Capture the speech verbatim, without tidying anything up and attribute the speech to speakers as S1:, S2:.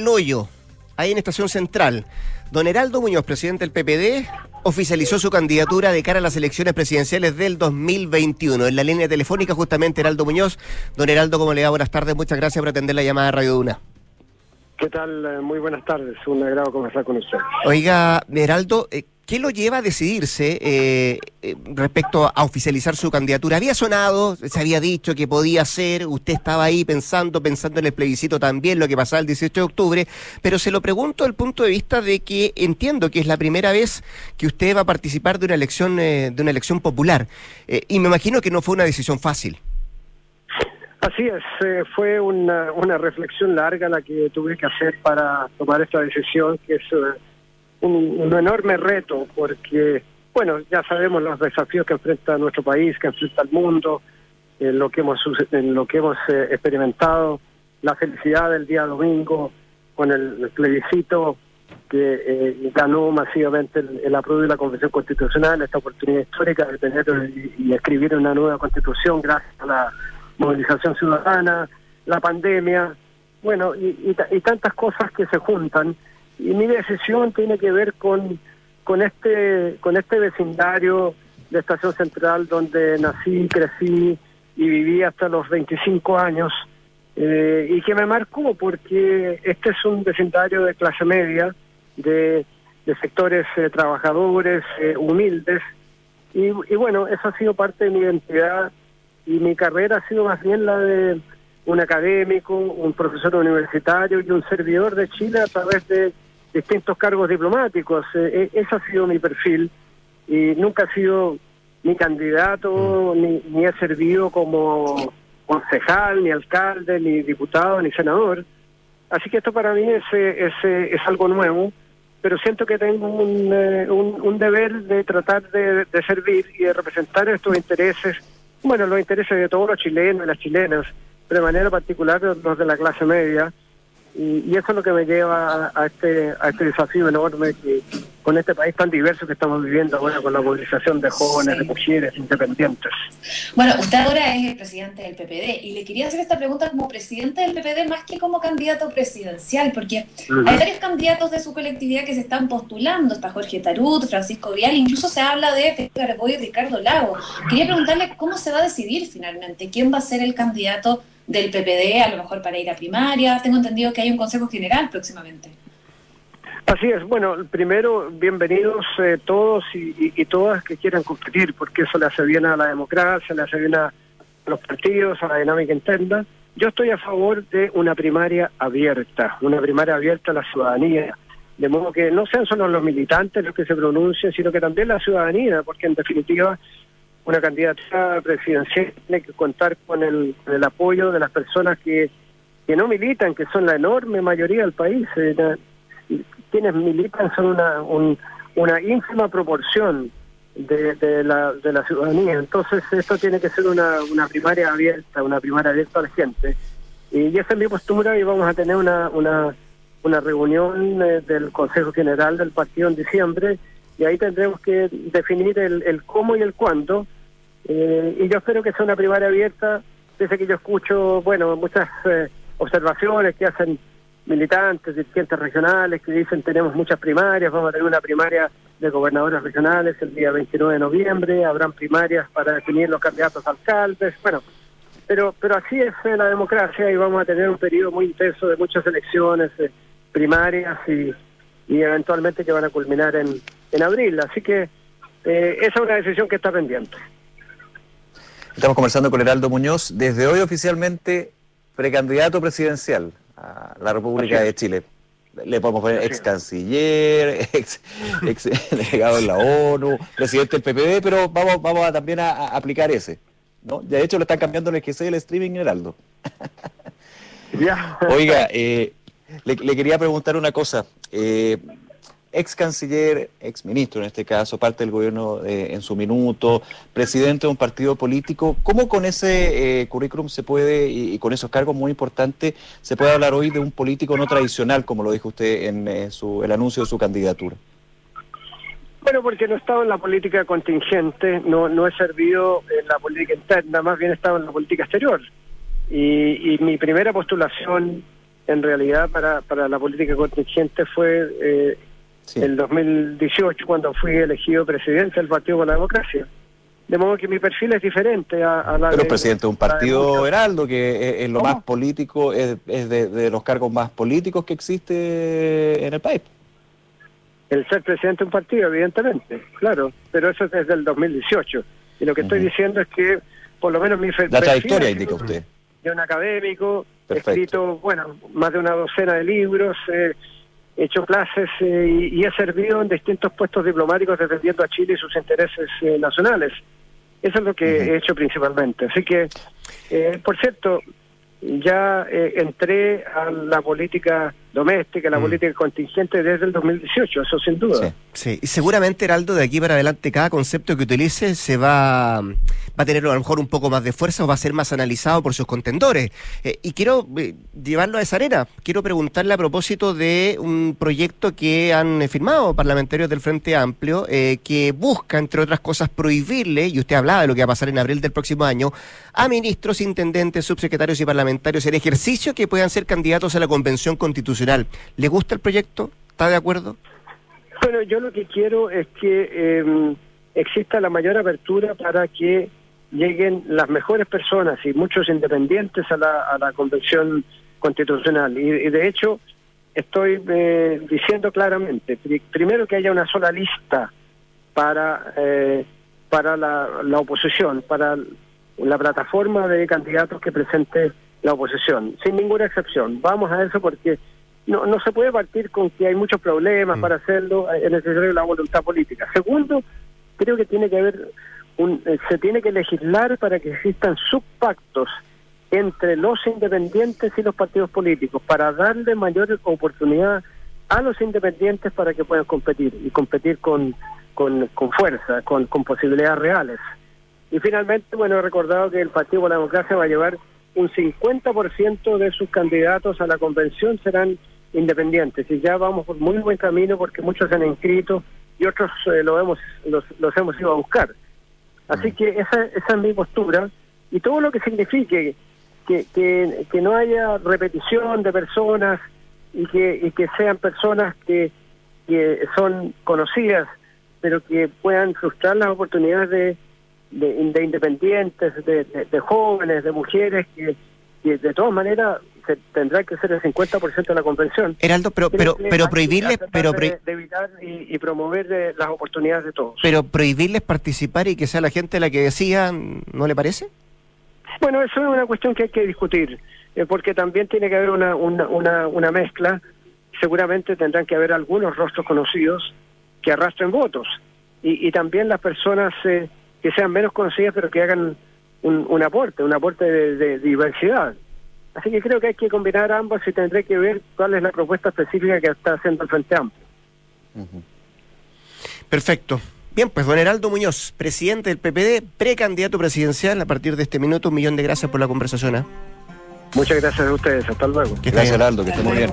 S1: El Hoyo, ahí en Estación Central. Don Heraldo Muñoz, presidente del P P D, oficializó su candidatura de cara a las elecciones presidenciales del dos mil veintiuno. En la línea telefónica, justamente, Heraldo Muñoz. Don Heraldo, ¿cómo le va? Buenas tardes, muchas gracias por atender la llamada de Radio Duna.
S2: ¿Qué tal? Muy buenas tardes, un agrado conversar con usted.
S1: Oiga, Heraldo, ¿qué lo lleva a decidirse eh, eh, respecto a oficializar su candidatura? Había sonado, se había dicho que podía ser, usted estaba ahí pensando, pensando en el plebiscito también, lo que pasaba el dieciocho de octubre, pero se lo pregunto desde el punto de vista de que entiendo que es la primera vez que usted va a participar de una elección, eh, de una elección popular, eh, y me imagino que no fue una decisión fácil.
S2: Así es, eh, fue una, una reflexión larga la que tuve que hacer para tomar esta decisión, que es eh, un, un enorme reto, porque, bueno, ya sabemos los desafíos que enfrenta nuestro país, que enfrenta el mundo, en lo que hemos, en lo que hemos eh, experimentado, la felicidad del día domingo con el, el plebiscito que eh, ganó masivamente el, el apruebo de la Convención Constitucional, esta oportunidad histórica de tener y, y escribir una nueva Constitución gracias a la movilización ciudadana, la pandemia, bueno, y, y, y tantas cosas que se juntan. Y mi decisión tiene que ver con, con este con este vecindario de Estación Central donde nací, crecí y viví hasta los veinticinco años, eh, y que me marcó porque este es un vecindario de clase media, de, de sectores eh, trabajadores, eh, humildes, y, y bueno, eso ha sido parte de mi identidad. Y mi carrera ha sido más bien la de un académico, un profesor universitario y un servidor de Chile a través de distintos cargos diplomáticos. Eh, ese ha sido mi perfil y nunca he sido ni candidato, ni, ni he servido como concejal, ni alcalde, ni diputado, ni senador. Así que esto para mí es, es, es algo nuevo, pero siento que tengo un, un, un deber de tratar de, de servir y de representar estos intereses. Bueno, los intereses de todos los chilenos y las chilenas, pero de manera particular los de la clase media, y, y eso es lo que me lleva a, a este a este desafío enorme que con este país tan diverso que estamos viviendo ahora, con la movilización de jóvenes, sí, de mujeres, independientes.
S3: Bueno, usted ahora es el presidente del P P D, y le quería hacer esta pregunta como presidente del P P D más que como candidato presidencial, porque uh-huh. hay varios candidatos de su colectividad que se están postulando. Está Jorge Tarut, Francisco Vial, incluso se habla de Felipe Carabobo y Ricardo Lago. Quería preguntarle cómo se va a decidir finalmente, quién va a ser el candidato del P P D, a lo mejor para ir a primaria. Tengo entendido que hay un consejo general próximamente.
S2: Así es. Bueno, primero, bienvenidos eh, todos y, y, y todas que quieran competir, porque eso le hace bien a la democracia, le hace bien a los partidos, a la dinámica interna. Yo estoy a favor de una primaria abierta, una primaria abierta a la ciudadanía, de modo que no sean solo los militantes los que se pronuncien, sino que también la ciudadanía, porque en definitiva una candidatura presidencial tiene que contar con el, con el apoyo de las personas que, que no militan, que son la enorme mayoría del país. Eh, la, quienes militan son una un, una ínfima proporción de, de, la, de la ciudadanía. Entonces esto tiene que ser una, una primaria abierta, una primaria abierta a la gente. Y, y esa es mi postura, y vamos a tener una, una, una reunión eh, del Consejo General del partido en diciembre, y ahí tendremos que definir el, el cómo y el cuándo, eh, y yo espero que sea una primaria abierta. Desde que yo escucho, bueno, muchas eh, observaciones que hacen militantes, dirigentes regionales, que dicen tenemos muchas primarias, vamos a tener una primaria de gobernadores regionales el día veintinueve de noviembre, habrán primarias para definir los candidatos a alcaldes, bueno, pero pero así es eh, la democracia, y vamos a tener un periodo muy intenso de muchas elecciones eh, primarias y, y eventualmente que van a culminar en, en abril, así que eh, esa es una decisión que está pendiente.
S4: Estamos conversando con Heraldo Muñoz, desde hoy oficialmente precandidato presidencial a la República de Chile. Le podemos poner ex canciller, ex, ex delegado en la ONU, presidente del P P D, pero vamos vamos a, también a, a aplicar ese, ¿no? De hecho, le están cambiando el que sea el streaming Heraldo.
S2: Ya.
S4: Oiga, eh, le, le quería preguntar una cosa. Eh, ex canciller, ex ministro en este caso, parte del gobierno eh, en su minuto, presidente de un partido político, ¿cómo con ese eh, currículum se puede, y, y con esos cargos muy importantes, se puede hablar hoy de un político no tradicional, como lo dijo usted en eh, su, el anuncio de su candidatura?
S2: Bueno, porque no he estado en la política contingente, no no he servido en la política interna, más bien he estado en la política exterior. Y, y mi primera postulación en realidad para, para la política contingente fue eh, sí. el dos mil dieciocho, cuando fui elegido presidente del Partido por la Democracia. De modo que mi perfil es diferente a, a la
S4: Pero
S2: de,
S4: presidente de un partido Heraldo, que es, es lo
S2: ¿Cómo?
S4: más político, es, es de, de los cargos más políticos que existe en el país.
S2: El ser presidente de un partido, evidentemente, claro, pero eso es desde el dos mil dieciocho. Y lo que uh-huh. estoy diciendo es que, por lo menos mi
S4: fe- La trayectoria indica usted.
S2: De un académico,
S4: Perfecto.
S2: he escrito, bueno, más de una docena de libros, eh, he hecho clases eh, y, y he servido en distintos puestos diplomáticos defendiendo a Chile y sus intereses eh, nacionales. Eso es lo que uh-huh. he hecho principalmente. Así que, eh, por cierto, ya eh, entré a la política doméstica, a la mm. política contingente desde el dos mil dieciocho, eso sin duda.
S1: Sí, sí. Y seguramente, Heraldo, de aquí para adelante cada concepto que utilice se va, va a tener a lo mejor un poco más de fuerza o va a ser más analizado por sus contendores. Eh, y quiero eh, llevarlo a esa arena. Quiero preguntarle a propósito de un proyecto que han firmado parlamentarios del Frente Amplio eh, que busca, entre otras cosas, prohibirle, y usted hablaba de lo que va a pasar en abril del próximo año, a ministros, intendentes, subsecretarios y parlamentarios en ejercicio que puedan ser candidatos a la Convención Constitucional. ¿Le gusta el proyecto? ¿Está de acuerdo?
S2: Bueno, yo lo que quiero es que eh, exista la mayor apertura para que lleguen las mejores personas y muchos independientes a la, a la Convención Constitucional. Y, y de hecho, estoy eh, diciendo claramente, pri- primero que haya una sola lista para, eh, para la, la oposición, para la plataforma de candidatos que presente la oposición, sin ninguna excepción. Vamos a eso porque no no se puede partir con que hay muchos problemas mm. para hacerlo, es necesaria la voluntad política. Segundo, creo que tiene que haber un, eh, se tiene que legislar para que existan subpactos entre los independientes y los partidos políticos, para darle mayor oportunidad a los independientes para que puedan competir, y competir con, con, con fuerza, con, con posibilidades reales. Y finalmente, bueno, he recordado que el Partido por la Democracia va a llevar un cincuenta por ciento de sus candidatos a la convención serán independientes, y ya vamos por muy buen camino porque muchos se han inscrito y otros eh, lo hemos, los, los hemos ido a buscar. Así que esa, esa es mi postura, y todo lo que signifique que, que, que no haya repetición de personas y que, y que sean personas que, que son conocidas, pero que puedan frustrar las oportunidades de De, de independientes, de, de, de jóvenes, de mujeres, que, que de todas maneras se, tendrá que ser el cincuenta por ciento de la convención.
S1: Heraldo, pero pero pero prohibirles, pero
S2: de, de evitar y, y promover de, las oportunidades de todos.
S1: Pero prohibirles participar y que sea la gente la que decida, ¿no le parece?
S2: Bueno, eso es una cuestión que hay que discutir, eh, porque también tiene que haber una, una, una, una mezcla. Seguramente tendrán que haber algunos rostros conocidos que arrastren votos, y, y también las personas eh, que sean menos conocidas, pero que hagan un, un aporte, un aporte de, de diversidad. Así que creo que hay que combinar ambos y tendré que ver cuál es la propuesta específica que está haciendo el Frente Amplio.
S1: Uh-huh. Perfecto. Bien, pues don Heraldo Muñoz, presidente del P P D, precandidato presidencial, a partir de este minuto, un millón de gracias por la conversación. ¿eh?
S2: Muchas gracias a ustedes, hasta luego.
S4: Gracias, Heraldo, que esté muy bien.